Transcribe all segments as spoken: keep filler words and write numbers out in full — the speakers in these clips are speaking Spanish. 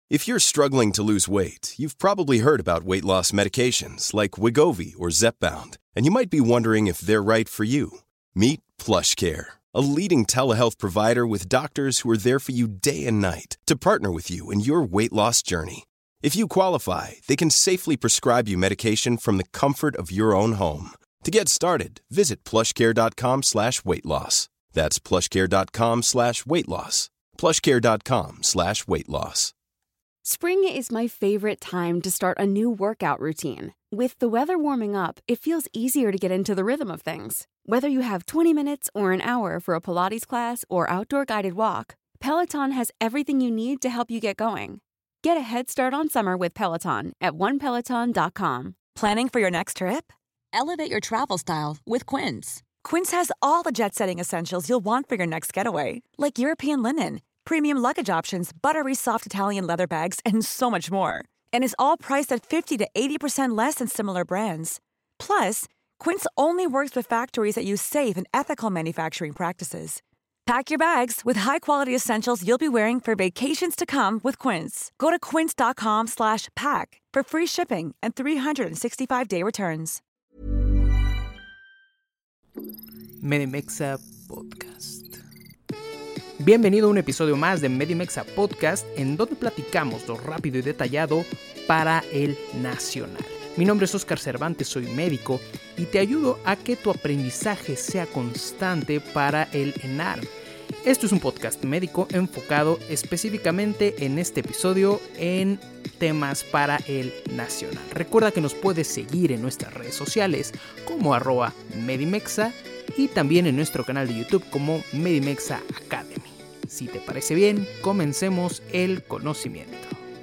If you're struggling to lose weight, you've probably heard about weight loss medications like Wegovy or Zepbound, and you might be wondering if they're right for you. Meet PlushCare, a leading telehealth provider with doctors who are there for you day and night to partner with you in your weight loss journey. If you qualify, they can safely prescribe you medication from the comfort of your own home. To get started, visit plushcare.com slash weight loss. That's plushcare.com slash weight loss. plushcare.com slash weight loss. Spring is my favorite time to start a new workout routine. With the weather warming up, it feels easier to get into the rhythm of things. Whether you have twenty minutes or an hour for a Pilates class or outdoor guided walk, Peloton has everything you need to help you get going. Get a head start on summer with Peloton at one peloton dot com. Planning for your next trip? Elevate your travel style with Quince. Quince has all the jet-setting essentials you'll want for your next getaway, like European linen, premium luggage options, buttery soft Italian leather bags, and so much more. And is all priced at fifty to eighty percent less than similar brands. Plus, Quince only works with factories that use safe and ethical manufacturing practices. Pack your bags with high-quality essentials you'll be wearing for vacations to come with Quince. Go to quince.com slash pack for free shipping and three sixty-five day returns. Medimexa Podcast. Bienvenido a un episodio más de Medimexa Podcast, en donde platicamos lo rápido y detallado para el nacional. Mi nombre es Oscar Cervantes, soy médico y te ayudo a que tu aprendizaje sea constante para el ENARM. Esto es un podcast médico enfocado específicamente en este episodio en temas para el nacional. Recuerda que nos puedes seguir en nuestras redes sociales como arroba Medimexa y también en nuestro canal de YouTube como Medimexa Academy. Si te parece bien, comencemos el conocimiento.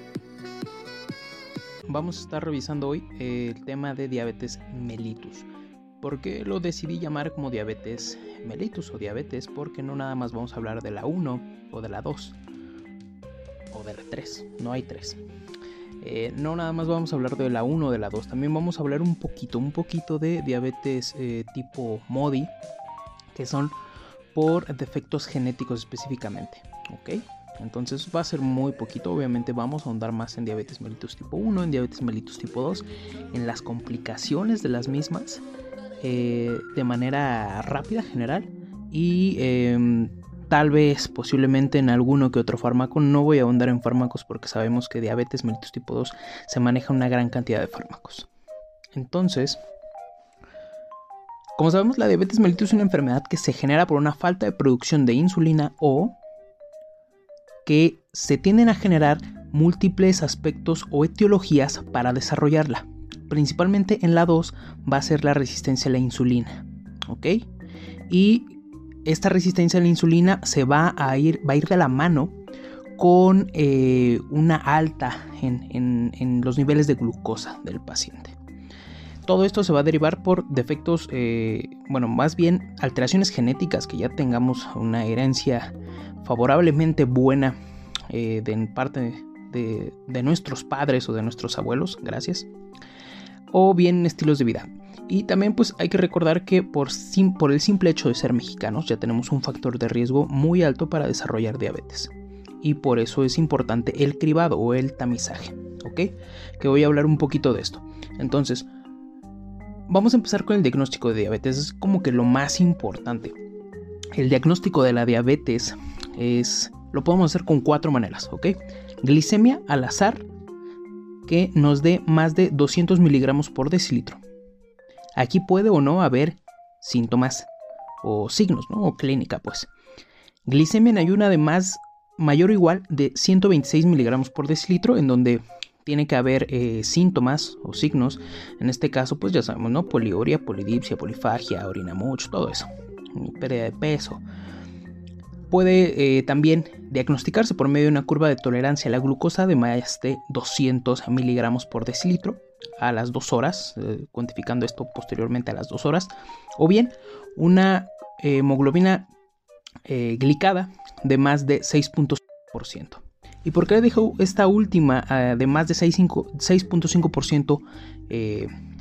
Vamos a estar revisando hoy el tema de diabetes mellitus. ¿Por qué lo decidí llamar como diabetes mellitus o diabetes? Porque no nada más vamos a hablar de la uno o de la dos o de la tres, no hay tres. Eh, no nada más vamos a hablar de la uno o de la dos, también vamos a hablar un poquito, un poquito de diabetes eh, tipo MODY, que son por defectos genéticos específicamente, ¿ok? Entonces va a ser muy poquito, obviamente vamos a ahondar más en diabetes mellitus tipo uno, en diabetes mellitus tipo dos, en las complicaciones de las mismas, eh, de manera rápida, general, y eh, tal vez, posiblemente en alguno que otro fármaco. No voy a ahondar en fármacos porque sabemos que diabetes mellitus tipo dos se maneja una gran cantidad de fármacos. Entonces, como sabemos, la diabetes mellitus es una enfermedad que se genera por una falta de producción de insulina o que se tienden a generar múltiples aspectos o etiologías para desarrollarla. Principalmente en la dos va a ser la resistencia a la insulina, ¿ok? Y esta resistencia a la insulina se va a ir, va a ir de la mano con eh, una alta en, en, en los niveles de glucosa del paciente. Todo esto se va a derivar por defectos, eh, bueno, más bien alteraciones genéticas, que ya tengamos una herencia favorablemente buena eh, de parte de, de nuestros padres o de nuestros abuelos, gracias, o bien estilos de vida. Y también pues hay que recordar que por, sim, por el simple hecho de ser mexicanos ya tenemos un factor de riesgo muy alto para desarrollar diabetes. Y por eso es importante el cribado o el tamizaje, ¿ok? Que voy a hablar un poquito de esto. Entonces, vamos a empezar con el diagnóstico de diabetes. Es como que lo más importante. El diagnóstico de la diabetes es, lo podemos hacer con cuatro maneras, ¿ok? Glicemia al azar que nos dé más de doscientos miligramos por decilitro. Aquí puede o no haber síntomas o signos, ¿no? O clínica, pues. Glicemia en ayuna de más, mayor o igual de ciento veintiséis miligramos por decilitro, en donde tiene que haber eh, síntomas o signos. En este caso, pues ya sabemos, ¿no? Poliuria, polidipsia, polifagia, orina mucho, todo eso. Pérdida de peso. Puede eh, también diagnosticarse por medio de una curva de tolerancia a la glucosa de más de doscientos miligramos por decilitro a las dos horas, eh, cuantificando esto posteriormente a las dos horas, o bien una eh, hemoglobina eh, glicada de más de seis punto cinco por ciento. ¿Y por qué dejo esta última uh, de más de seis punto cinco por ciento eh,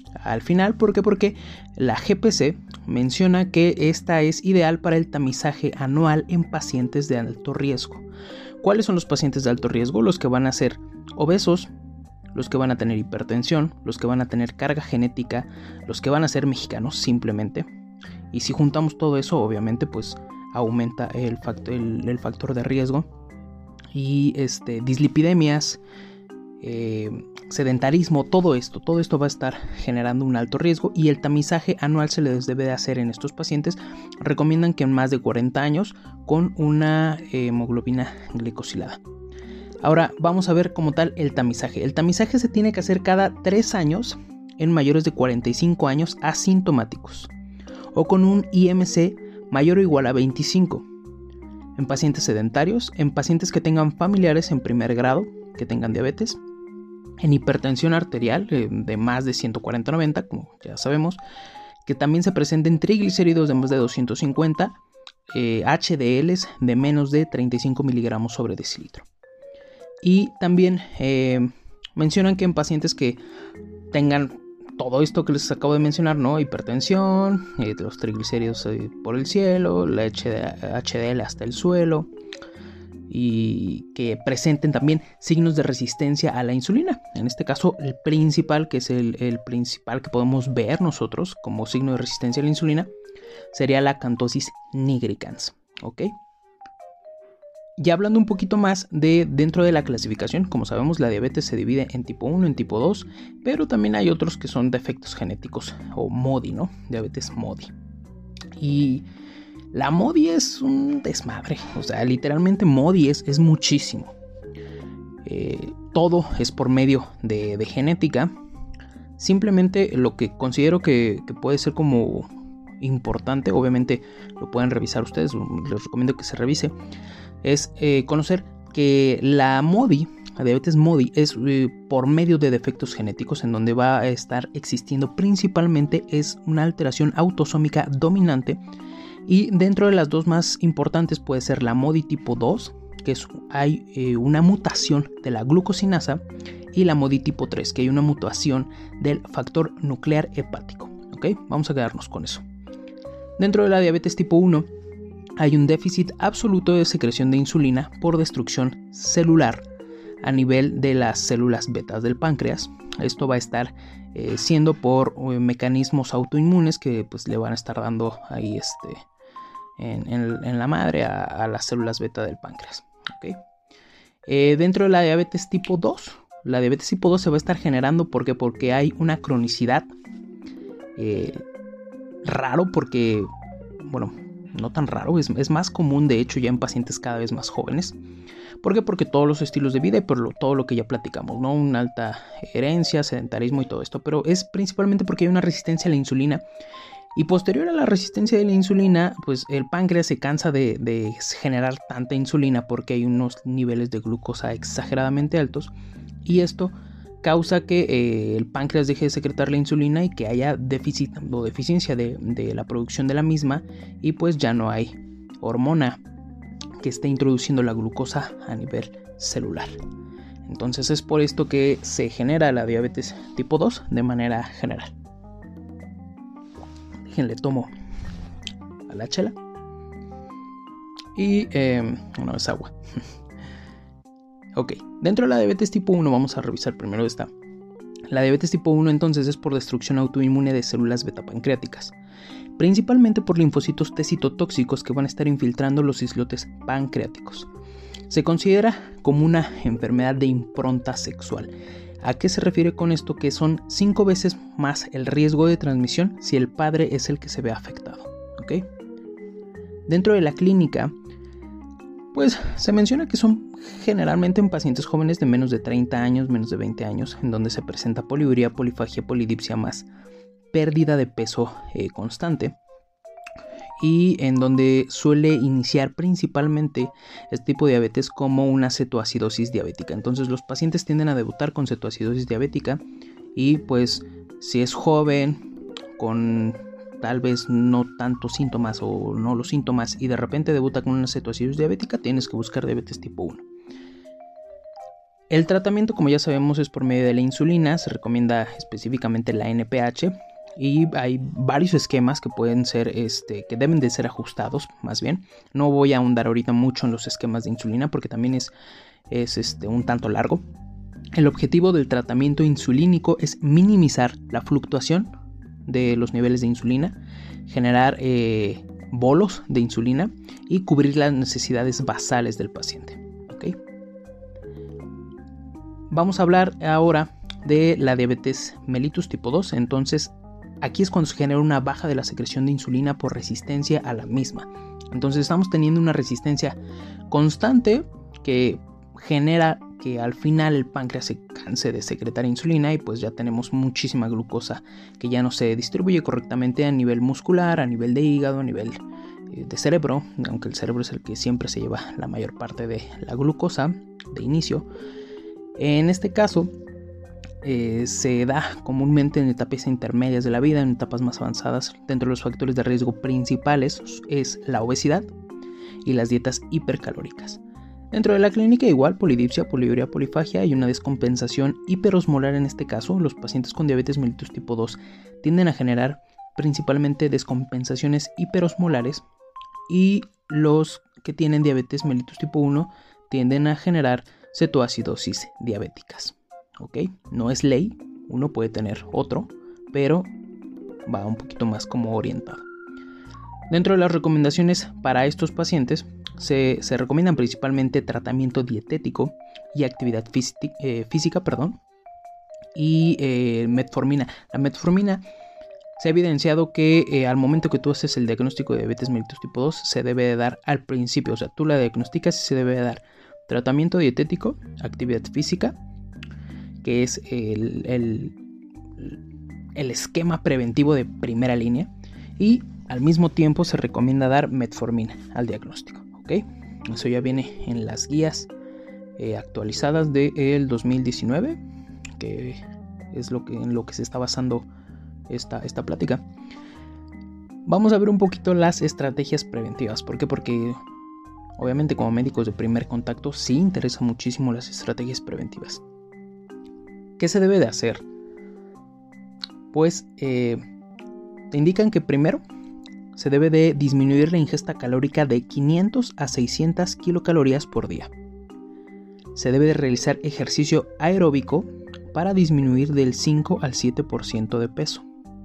al final. ¿Por qué? Porque la G P C menciona que esta es ideal para el tamizaje anual en pacientes de alto riesgo. ¿Cuáles son los pacientes de alto riesgo? Los que van a ser obesos, los que van a tener hipertensión, los que van a tener carga genética, los que van a ser mexicanos simplemente. Y si juntamos todo eso, obviamente pues aumenta el factor, el, el factor de riesgo. Y este, dislipidemias, eh, sedentarismo, todo esto, todo esto va a estar generando un alto riesgo, y el tamizaje anual se les debe de hacer en estos pacientes. Recomiendan que en más de cuarenta años con una eh, hemoglobina glicosilada. Ahora vamos a ver como tal el tamizaje. El tamizaje se tiene que hacer cada tres años en mayores de cuarenta y cinco años asintomáticos o con un I M C mayor o igual a veinticinco. En pacientes sedentarios, en pacientes que tengan familiares en primer grado, que tengan diabetes, en hipertensión arterial eh, de más de ciento cuarenta noventa, como ya sabemos, que también se presenten triglicéridos de más de doscientos cincuenta, eh, H D Ls de menos de treinta y cinco miligramos sobre decilitro. Y también eh, mencionan que en pacientes que tengan todo esto que les acabo de mencionar, ¿no? Hipertensión, eh, los triglicéridos eh, por el cielo, la H D L hasta el suelo, y que presenten también signos de resistencia a la insulina. En este caso, el principal, que es el, el principal que podemos ver nosotros como signo de resistencia a la insulina, sería la acantosis nigricans, ¿ok? Ya hablando un poquito más de dentro de la clasificación, como sabemos, la diabetes se divide en tipo uno, en tipo dos, pero también hay otros que son defectos genéticos o MODY, ¿no? Diabetes MODY. Y la MODY es un desmadre, o sea, literalmente MODY es, es muchísimo. Eh, todo es por medio de, de genética. Simplemente lo que considero que, que puede ser como importante, obviamente lo pueden revisar ustedes, les recomiendo que se revise, es eh, conocer que la MODY, la diabetes MODY, es eh, por medio de defectos genéticos, en donde va a estar existiendo principalmente es una alteración autosómica dominante, y dentro de las dos más importantes puede ser la MODY tipo dos, que es, hay eh, una mutación de la glucosinasa, y la MODY tipo tres, que hay una mutación del factor nuclear hepático. ¿Ok? Vamos a quedarnos con eso. Dentro de la diabetes tipo uno hay un déficit absoluto de secreción de insulina por destrucción celular a nivel de las células betas del páncreas. Esto va a estar eh, siendo por eh, mecanismos autoinmunes que pues le van a estar dando ahí este, en, en, en la madre a, a las células beta del páncreas. ¿Okay? Eh, dentro de la diabetes tipo dos, la diabetes tipo dos se va a estar generando porque, porque hay una cronicidad eh, raro, porque, bueno, no tan raro, es, es más común de hecho ya en pacientes cada vez más jóvenes. ¿Por qué? Porque todos los estilos de vida y por lo, todo lo que ya platicamos, ¿no? Una alta herencia, sedentarismo y todo esto, pero es principalmente porque hay una resistencia a la insulina, y posterior a la resistencia de la insulina, pues el páncreas se cansa de, de generar tanta insulina porque hay unos niveles de glucosa exageradamente altos, y esto causa que eh, el páncreas deje de secretar la insulina y que haya déficit o deficiencia de, de la producción de la misma, y pues ya no hay hormona que esté introduciendo la glucosa a nivel celular. Entonces es por esto que se genera la diabetes tipo dos de manera general. Déjenle tomo a la chela y eh, no es agua. Ok, dentro de la diabetes tipo uno vamos a revisar primero esta. La diabetes tipo uno entonces es por destrucción autoinmune de células beta pancreáticas, principalmente por linfocitos T citotóxicos que van a estar infiltrando los islotes pancreáticos. Se considera como una enfermedad de impronta sexual. ¿A qué se refiere con esto? Que son cinco veces más el riesgo de transmisión si el padre es el que se ve afectado. ¿Okay? Dentro de la clínica, pues se menciona que son generalmente en pacientes jóvenes de menos de treinta años, menos de veinte años, en donde se presenta poliuria, polifagia, polidipsia más pérdida de peso eh, constante, y en donde suele iniciar principalmente este tipo de diabetes como una cetoacidosis diabética. Entonces los pacientes tienden a debutar con cetoacidosis diabética, y pues si es joven con tal vez no tantos síntomas o no los síntomas y de repente debuta con una cetoacidosis diabética, tienes que buscar diabetes tipo uno. El tratamiento, como ya sabemos, es por medio de la insulina. Se recomienda específicamente la N P H y hay varios esquemas que pueden ser, este, que deben de ser ajustados, más bien. No voy a ahondar ahorita mucho en los esquemas de insulina porque también es, es este, un tanto largo. El objetivo del tratamiento insulínico es minimizar la fluctuación de los niveles de insulina, generar eh, bolos de insulina y cubrir las necesidades basales del paciente. ¿Okay? Vamos a hablar ahora de la diabetes mellitus tipo dos. Entonces, aquí es cuando se genera una baja de la secreción de insulina por resistencia a la misma. Entonces, estamos teniendo una resistencia constante que genera que al final el páncreas se canse de secretar insulina y pues ya tenemos muchísima glucosa que ya no se distribuye correctamente a nivel muscular, a nivel de hígado, a nivel eh, de cerebro, aunque el cerebro es el que siempre se lleva la mayor parte de la glucosa de inicio. En este caso eh, se da comúnmente en etapas intermedias de la vida, en etapas más avanzadas. Dentro de los factores de riesgo principales es la obesidad y las dietas hipercalóricas. Dentro de la clínica igual, polidipsia, poliuria, polifagia y una descompensación hiperosmolar. En este caso, los pacientes con diabetes mellitus tipo dos tienden a generar principalmente descompensaciones hiperosmolares y los que tienen diabetes mellitus tipo uno tienden a generar cetoacidosis diabéticas. ¿Ok? No es ley, uno puede tener otro, pero va un poquito más como orientado. Dentro de las recomendaciones para estos pacientes se, se recomiendan principalmente tratamiento dietético y actividad física, eh, física perdón, y eh, metformina. La metformina se ha evidenciado que eh, al momento que tú haces el diagnóstico de diabetes mellitus tipo dos se debe de dar al principio, o sea, tú la diagnosticas y se debe de dar tratamiento dietético, actividad física, que es el, el, el esquema preventivo de primera línea, y al mismo tiempo se recomienda dar metformina al diagnóstico. ¿Ok? Eso ya viene en las guías eh, actualizadas del dos mil diecinueve, que es lo que, en lo que se está basando esta, esta plática. Vamos a ver un poquito las estrategias preventivas. ¿Por qué? Porque obviamente como médicos de primer contacto sí interesan muchísimo las estrategias preventivas. ¿Qué se debe de hacer? Pues eh, te indican que primero se debe de disminuir la ingesta calórica de quinientos a seiscientas kilocalorías por día. Se debe de realizar ejercicio aeróbico para disminuir del cinco al siete por ciento de peso.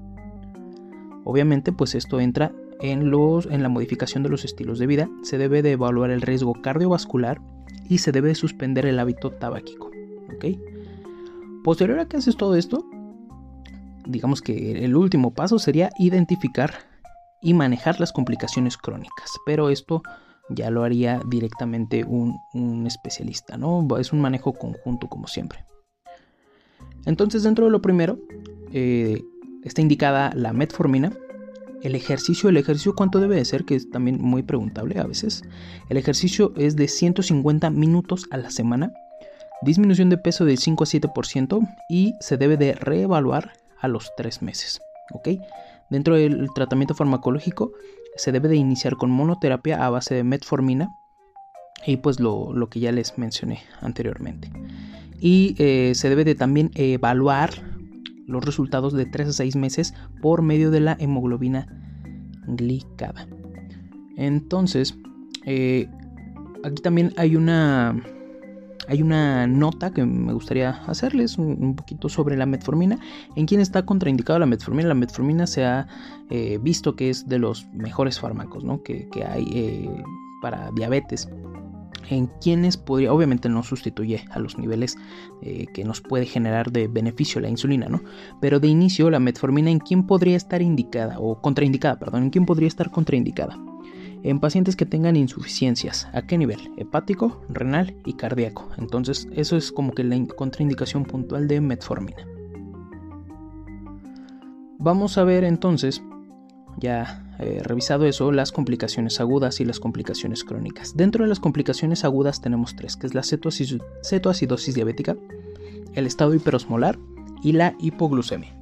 Obviamente, pues esto entra en, los, en la modificación de los estilos de vida. Se debe de evaluar el riesgo cardiovascular y se debe de suspender el hábito tabáquico. ¿Okay? Posterior a que haces todo esto, digamos que el último paso sería identificar y manejar las complicaciones crónicas, pero esto ya lo haría directamente un, un especialista, ¿no? Es un manejo conjunto como siempre. Entonces, dentro de lo primero eh, está indicada la metformina. El ejercicio, el ejercicio ¿cuánto debe de ser? Que es también muy preguntable a veces. El ejercicio es de ciento cincuenta minutos a la semana, disminución de peso del cinco a siete por ciento y se debe de reevaluar a los tres meses. ¿Ok? Dentro del tratamiento farmacológico se debe de iniciar con monoterapia a base de metformina y pues lo, lo que ya les mencioné anteriormente. Y eh, se debe de también evaluar los resultados de tres a seis meses por medio de la hemoglobina glicada. Entonces, eh, aquí también hay una... Hay una nota que me gustaría hacerles un, un poquito sobre la metformina. ¿En quién está contraindicada la metformina? La metformina se ha eh, visto que es de los mejores fármacos, ¿no? que, que hay eh, para diabetes. En quienes podría, obviamente no sustituye a los niveles eh, que nos puede generar de beneficio la insulina, ¿no? Pero de inicio la metformina, ¿en quién podría estar indicada o contraindicada? Perdón, ¿en quién podría estar contraindicada? En pacientes que tengan insuficiencias. ¿A qué nivel? Hepático, renal y cardíaco. Entonces, eso es como que la contraindicación puntual de metformina. Vamos a ver entonces, ya eh, revisado eso, las complicaciones agudas y las complicaciones crónicas. Dentro de las complicaciones agudas tenemos tres, que es la cetoacidosis, cetoacidosis diabética, el estado hiperosmolar y la hipoglucemia.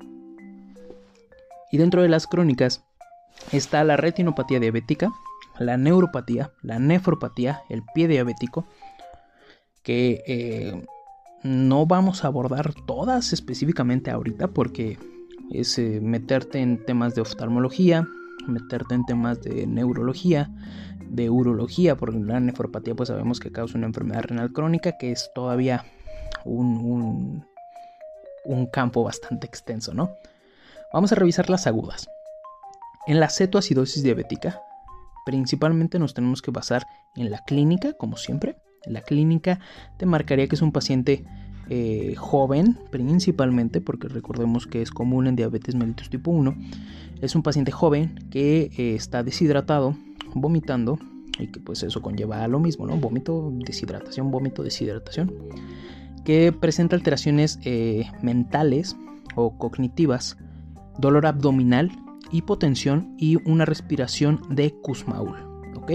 Y dentro de las crónicas está la retinopatía diabética, la neuropatía, la nefropatía, el pie diabético que eh, no vamos a abordar todas específicamente ahorita porque es eh, meterte en temas de oftalmología, meterte en temas de neurología, de urología, porque la nefropatía pues sabemos que causa una enfermedad renal crónica, que es todavía un, un, un campo bastante extenso, ¿no? Vamos a revisar las agudas. En la cetoacidosis diabética, principalmente nos tenemos que basar en la clínica, como siempre. En la clínica te marcaría que es un paciente eh, joven, principalmente, porque recordemos que es común en diabetes mellitus tipo uno. Es un paciente joven que eh, está deshidratado, vomitando, y que pues eso conlleva a lo mismo, ¿no? Vómito, deshidratación, vómito, deshidratación, que presenta alteraciones eh, mentales o cognitivas, dolor abdominal, hipotensión y una respiración de Kussmaul, ¿ok?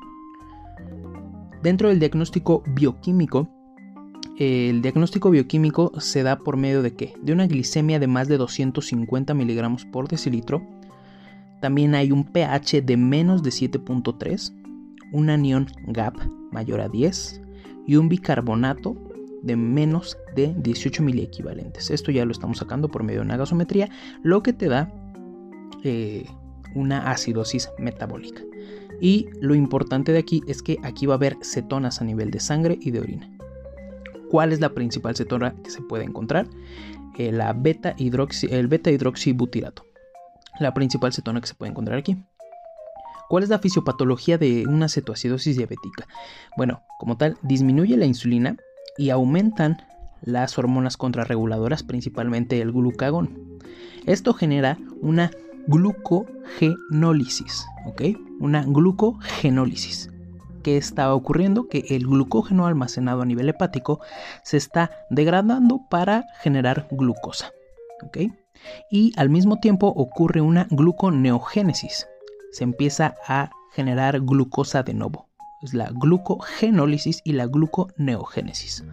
Dentro del diagnóstico bioquímico, eh, el diagnóstico bioquímico se da por medio de ¿qué? De una glicemia de más de doscientos cincuenta miligramos por decilitro. También hay un pH de menos de siete punto tres, un anión G A P mayor a diez y un bicarbonato de menos de dieciocho miliequivalentes. Esto ya lo estamos sacando por medio de una gasometría, lo que te da eh, una acidosis metabólica. Y lo importante de aquí es que aquí va a haber cetonas a nivel de sangre y de orina. ¿Cuál es la principal cetona que se puede encontrar? Eh, la beta hidroxi, el beta hidroxibutirato. La principal cetona que se puede encontrar aquí. ¿Cuál es la fisiopatología de una cetoacidosis diabética? Bueno, como tal, disminuye la insulina y aumentan las hormonas contrarreguladoras, principalmente el glucagón. Esto genera una glucogenólisis, ¿ok? Una glucogenólisis. ¿Qué está ocurriendo? Que el glucógeno almacenado a nivel hepático se está degradando para generar glucosa, ¿ok? Y al mismo tiempo ocurre una gluconeogénesis. Se empieza a generar glucosa de nuevo. Es la glucogenólisis y la gluconeogénesis.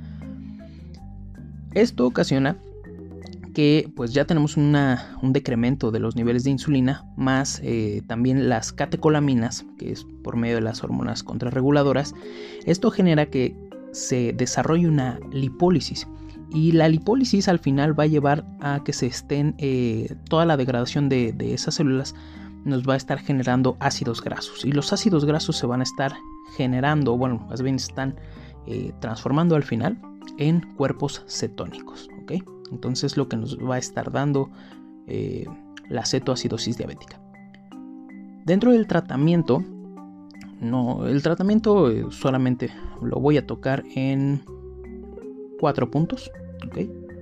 Esto ocasiona que pues ya tenemos una, un decremento de los niveles de insulina, más eh, también las catecolaminas, que es por medio de las hormonas contrarreguladoras. Esto genera que se desarrolle una lipólisis. Y la lipólisis al final va a llevar a que se estén, eh, toda la degradación de, de esas células nos va a estar generando ácidos grasos. Y los ácidos grasos se van a estar generando, bueno, más bien están eh, transformando al final en cuerpos cetónicos, ¿ok? Entonces lo que nos va a estar dando eh, la cetoacidosis diabética. Dentro del tratamiento, no, el tratamiento eh, solamente lo voy a tocar en cuatro puntos, ¿ok?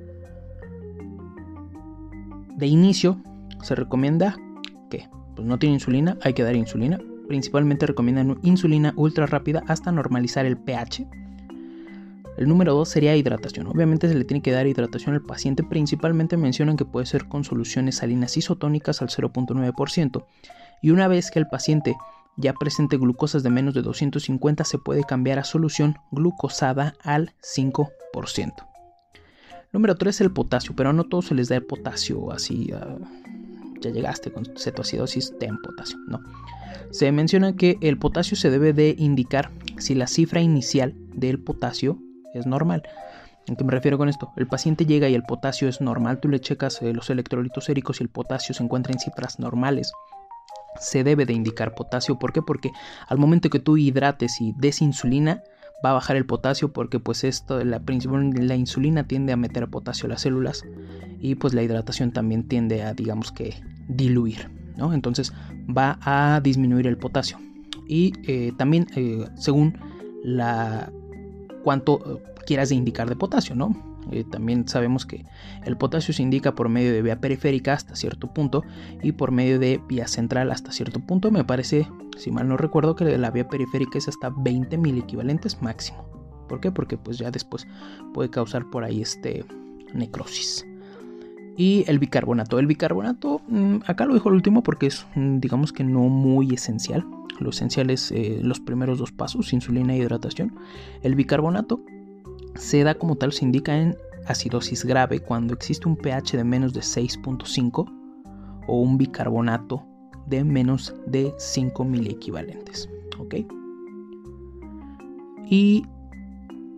De inicio se recomienda que pues no tiene insulina, hay que dar insulina. Principalmente recomiendan insulina ultra rápida hasta normalizar el pH. El número dos sería hidratación. Obviamente se le tiene que dar hidratación al paciente. Principalmente mencionan que puede ser con soluciones salinas isotónicas al cero punto nueve por ciento. Y una vez que el paciente ya presente glucosas de menos de doscientos cincuenta, se puede cambiar a solución glucosada al cinco por ciento. Número tres, el potasio. Pero no todos se les da el potasio así. Uh, ya llegaste con cetoacidosis, ten potasio. No. Se menciona que el potasio se debe de indicar si la cifra inicial del potasio es normal. ¿A qué me refiero con esto? El paciente llega y el potasio es normal, tú le checas eh, los electrolitos séricos y el potasio se encuentra en cifras normales. Se debe de indicar potasio. ¿Por qué? Porque al momento que tú hidrates y des insulina, va a bajar el potasio, porque pues esto, la, la insulina tiende a meter potasio a las células y pues la hidratación también tiende a, digamos que, diluir, ¿no? Entonces va a disminuir el potasio. Y eh, también eh, según la cuánto quieras de indicar de potasio, ¿no? Eh, también sabemos que el potasio se indica por medio de vía periférica hasta cierto punto y por medio de vía central hasta cierto punto. Me parece, si mal no recuerdo, que la vía periférica es hasta veinte miliequivalentes máximo. ¿Por qué? Porque pues ya después puede causar por ahí este necrosis. Y el bicarbonato. El bicarbonato, acá lo dejo al último porque es, digamos que no muy esencial. Lo esencial es eh, los primeros dos pasos, insulina e hidratación. El bicarbonato se da como tal, se indica en acidosis grave cuando existe un pH de menos de seis punto cinco o un bicarbonato de menos de cinco miliequivalentes, ¿ok? Y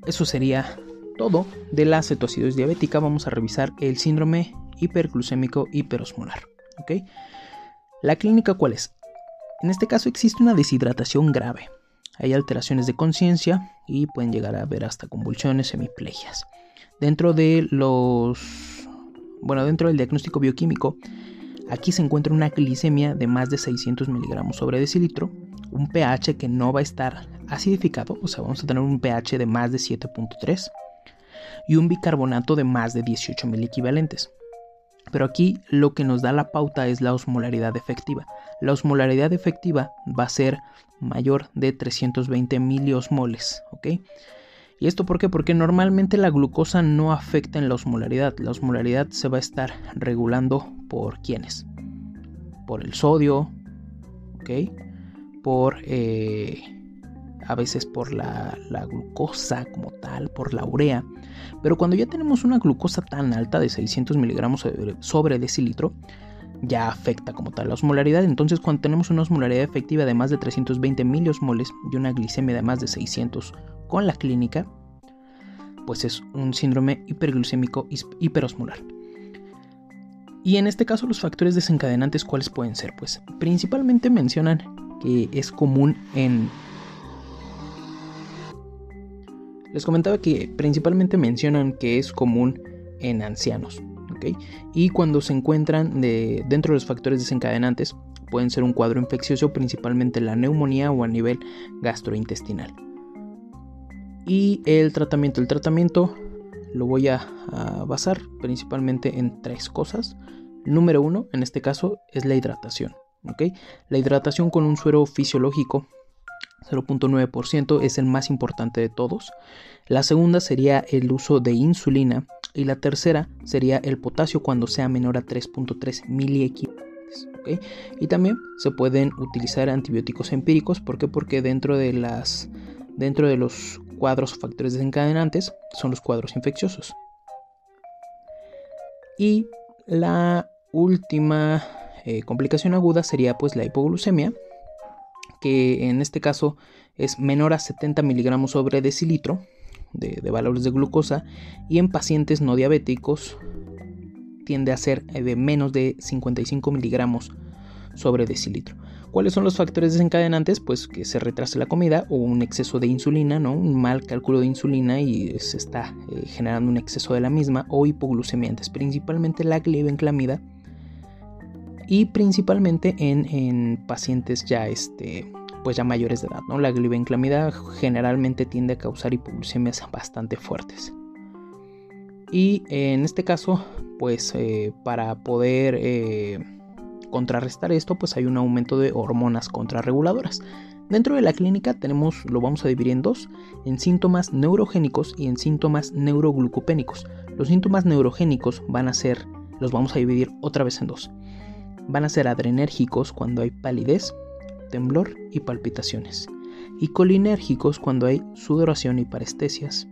eso sería todo de la cetoacidosis diabética. Vamos a revisar el síndrome hiperglucémico hiperosmolar. ¿Okay? La clínica, ¿cuál es? En este caso existe una deshidratación grave. Hay alteraciones de conciencia y pueden llegar a haber hasta convulsiones, hemiplegias. Dentro de los, bueno, dentro del diagnóstico bioquímico, aquí se encuentra una glicemia de más de seiscientos miligramos sobre decilitro, un pH que no va a estar acidificado, o sea, vamos a tener un pH de más de siete punto tres y un bicarbonato de más de dieciocho mil equivalentes. Pero aquí lo que nos da la pauta es la osmolaridad efectiva. La osmolaridad efectiva va a ser mayor de trescientos veinte miliosmoles, ¿ok? ¿Y esto por qué? Porque normalmente la glucosa no afecta en la osmolaridad. La osmolaridad se va a estar regulando por ¿quiénes? Por el sodio, ¿ok? Por, eh, a veces por la, la glucosa como tal, por la urea. Pero cuando ya tenemos una glucosa tan alta de seiscientos miligramos sobre decilitro, ya afecta como tal la osmolaridad. Entonces, cuando tenemos una osmolaridad efectiva de más de trescientos veinte miliosmoles y una glicemia de más de seiscientos con la clínica, pues es un síndrome hiperglucémico hiperosmolar. Y en este caso, los factores desencadenantes, ¿cuáles pueden ser? Pues principalmente mencionan que es común en... Les comentaba que principalmente mencionan que es común en ancianos, ¿okay? Y cuando se encuentran de, dentro de los factores desencadenantes, pueden ser un cuadro infeccioso, principalmente la neumonía o a nivel gastrointestinal. Y el tratamiento, el tratamiento lo voy a, a basar principalmente en tres cosas. Número uno, en este caso, es la hidratación, ¿okay? La hidratación con un suero fisiológico cero punto nueve por ciento es el más importante de todos. La segunda sería el uso de insulina y la tercera sería el potasio cuando sea menor a tres punto tres miliequivalentes, ¿okay? Y también se pueden utilizar antibióticos empíricos. ¿Por qué? Porque dentro de las dentro de los cuadros o factores desencadenantes son los cuadros infecciosos. Y la última eh, complicación aguda sería pues la hipoglucemia, que en este caso es menor a setenta miligramos sobre decilitro de, de valores de glucosa, y en pacientes no diabéticos tiende a ser de menos de cincuenta y cinco miligramos sobre decilitro. ¿Cuáles son los factores desencadenantes? Pues que se retrase la comida o un exceso de insulina, ¿no? Un mal cálculo de insulina y se está eh, generando un exceso de la misma, o hipoglucemiantes, principalmente la glibenclamida, y principalmente en, en pacientes ya, este, pues ya mayores de edad, ¿no? La glibenclamida generalmente tiende a causar hipoglucemias bastante fuertes. Y en este caso, pues eh, para poder eh, contrarrestar esto, pues hay un aumento de hormonas contrarreguladoras. Dentro de la clínica tenemos, lo vamos a dividir en dos, en síntomas neurogénicos y en síntomas neuroglucopénicos. Los síntomas neurogénicos van a ser, los vamos a dividir otra vez en dos. Van a ser adrenérgicos cuando hay palidez, temblor y palpitaciones, y colinérgicos cuando hay sudoración y parestesias.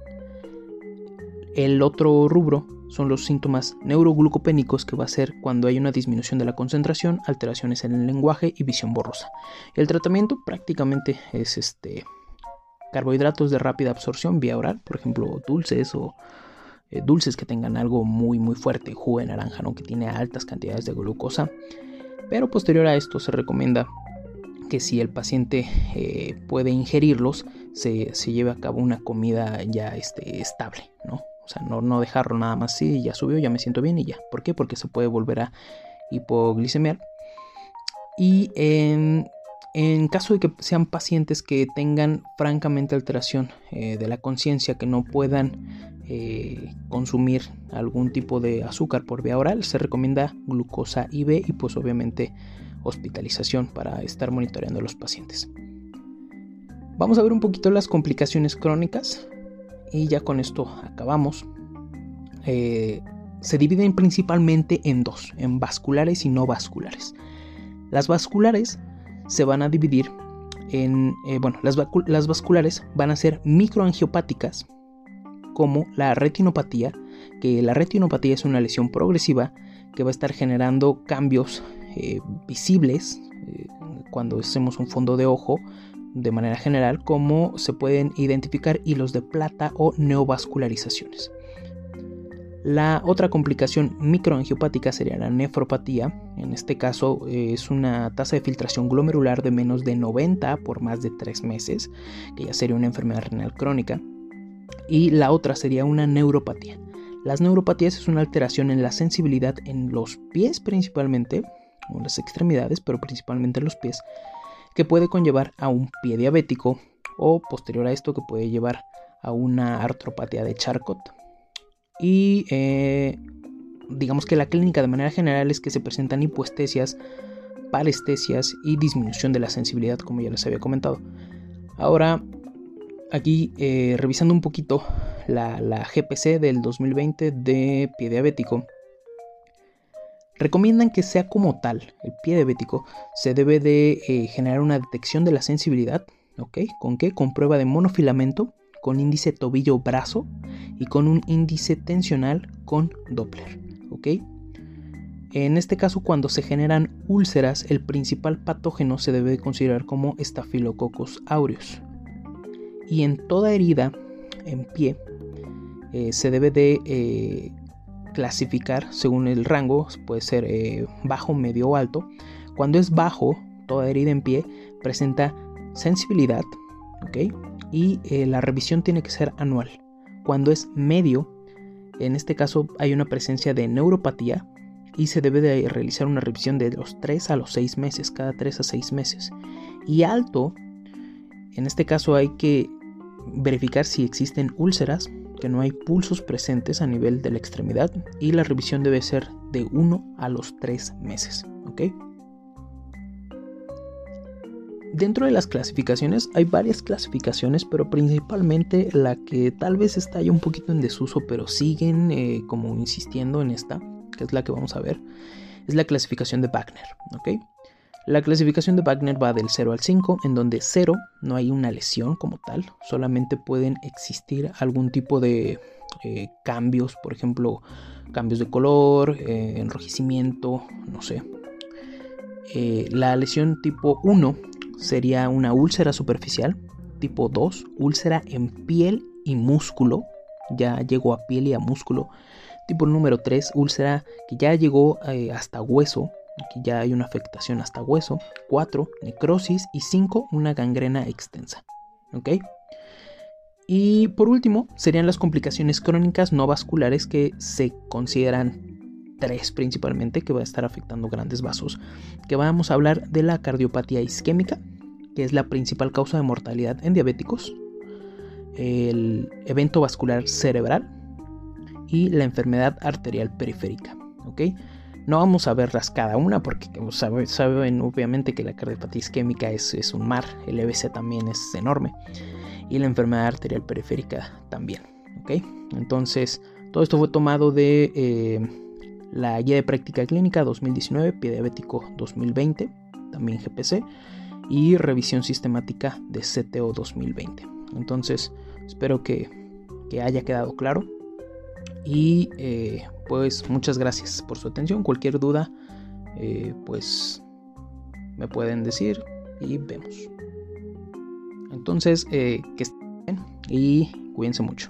El otro rubro son los síntomas neuroglucopénicos, que va a ser cuando hay una disminución de la concentración, alteraciones en el lenguaje y visión borrosa. El tratamiento prácticamente es este, carbohidratos de rápida absorción vía oral, por ejemplo dulces o eh, dulces que tengan algo muy muy fuerte, jugo de naranja, ¿no? Que tiene altas cantidades de glucosa. Pero posterior a esto se recomienda que si el paciente eh, puede ingerirlos, se, se lleve a cabo una comida ya este, estable, ¿no? O sea, no, no dejarlo nada más así, ya subió, ya me siento bien y ya. ¿Por qué? Porque se puede volver a hipoglicemiar. Y en, en caso de que sean pacientes que tengan francamente alteración eh, de la conciencia, que no puedan eh, consumir algún tipo de azúcar por vía oral, se recomienda glucosa I V y pues obviamente hospitalización para estar monitoreando a los pacientes. Vamos a ver un poquito las complicaciones crónicas y ya con esto acabamos. Eh, se dividen principalmente en dos, en vasculares y no vasculares. Las vasculares se van a dividir en, eh, bueno, las, las vasculares van a ser microangiopáticas, como la retinopatía, que la retinopatía es una lesión progresiva que va a estar generando cambios eh, visibles eh, cuando hacemos un fondo de ojo, de manera general cómo se pueden identificar hilos de plata o neovascularizaciones. La otra complicación microangiopática sería la nefropatía. En este caso eh, es una tasa de filtración glomerular de menos de noventa por más de tres meses, que ya sería una enfermedad renal crónica. Y la otra sería una neuropatía. Las neuropatías es una alteración en la sensibilidad en los pies principalmente, o en las extremidades, pero principalmente en los pies, que puede conllevar a un pie diabético o posterior a esto que puede llevar a una artropatía de Charcot. Y eh, digamos que la clínica de manera general es que se presentan hipoestesias, parestesias y disminución de la sensibilidad, como ya les había comentado. Ahora, aquí eh, revisando un poquito la, la G P C del dos mil veinte de pie diabético, recomiendan que sea como tal, el pie diabético se debe de eh, generar una detección de la sensibilidad, ¿ok? ¿Con qué? Con prueba de monofilamento, con índice tobillo-brazo y con un índice tensional con Doppler, ¿ok? En este caso, cuando se generan úlceras, el principal patógeno se debe considerar como Staphylococcus aureus. Y en toda herida en pie eh, se debe de eh, clasificar según el rango, puede ser eh, bajo, medio o alto. Cuando es bajo, toda herida en pie presenta sensibilidad, ¿ok? Y eh, la revisión tiene que ser anual. Cuando es medio, en este caso hay una presencia de neuropatía y se debe de realizar una revisión de los tres a los seis meses, cada tres a seis meses. Y alto, en este caso hay que verificar si existen úlceras, que no hay pulsos presentes a nivel de la extremidad, y la revisión debe ser de uno a los tres meses, ¿ok? Dentro de las clasificaciones hay varias clasificaciones, pero principalmente la que tal vez está ya un poquito en desuso, pero siguen eh, como insistiendo en esta, que es la que vamos a ver, es la clasificación de Wagner, ¿ok? La clasificación de Wagner va del cero al cinco, en donde cero no hay una lesión como tal, solamente pueden existir algún tipo de eh, cambios, por ejemplo, cambios de color, eh, enrojecimiento, no sé. Eh, la lesión tipo uno sería una úlcera superficial, tipo dos, úlcera en piel y músculo, ya llegó a piel y a músculo. Tipo número tres, úlcera que ya llegó eh, hasta hueso, aquí ya hay una afectación hasta hueso. cuatro, necrosis. Y cinco, una gangrena extensa. ¿Ok? Y por último, serían las complicaciones crónicas no vasculares, que se consideran tres principalmente, que va a estar afectando grandes vasos. Que vamos a hablar de la cardiopatía isquémica, que es la principal causa de mortalidad en diabéticos, el evento vascular cerebral y la enfermedad arterial periférica, ¿ok? No vamos a verlas cada una porque saben, saben obviamente que la cardiopatía isquémica es, es un mar, el E B C también es enorme y la enfermedad arterial periférica también, ¿ok? Entonces, todo esto fue tomado de eh, la Guía de Práctica Clínica dos mil diecinueve, Pie Diabético dos mil veinte, también G P C, y Revisión Sistemática de C T O dos mil veinte. Entonces, espero que, que haya quedado claro. Y eh, pues muchas gracias por su atención. Cualquier duda, eh, pues me pueden decir y vemos. Entonces, eh, que estén bien y cuídense mucho.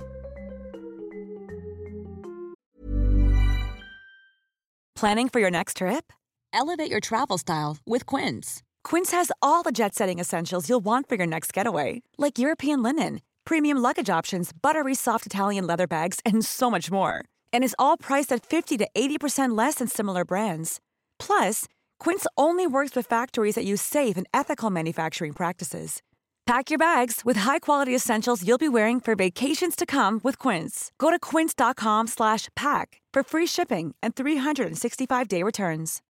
Planning for your next trip? Elevate your travel style with Quince. Quince has all the jet-setting essentials you'll want for your next getaway, like European linen, premium luggage options, buttery soft Italian leather bags, and so much more. And is all priced at fifty to eighty percent less than similar brands. Plus, Quince only works with factories that use safe and ethical manufacturing practices. Pack your bags with high-quality essentials you'll be wearing for vacations to come with Quince. Go to quince.com slash pack for free shipping and three sixty-five day returns.